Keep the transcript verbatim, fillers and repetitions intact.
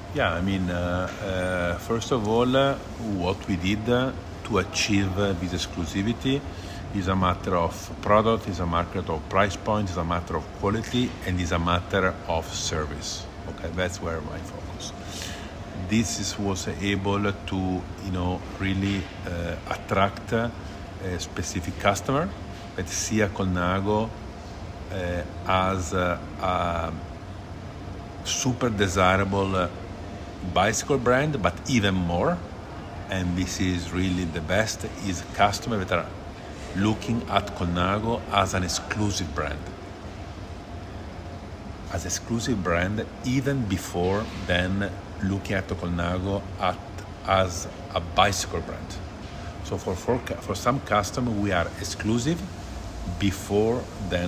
Yeah, I mean, uh, uh, first of all, uh, what we did uh, to achieve uh, this exclusivity is a matter of product, is a matter of price point, is a matter of quality, and is a matter of service. Okay, that's where my focus. This is, was able to, you know, really uh, attract a specific customer that see a Colnago uh, as a, a super desirable uh, bicycle brand, but even more, and this is really the best, is customers that are looking at Colnago as an exclusive brand. As exclusive brand, even before then looking at Colnago at, as a bicycle brand. So for, for, for some customers, we are exclusive before then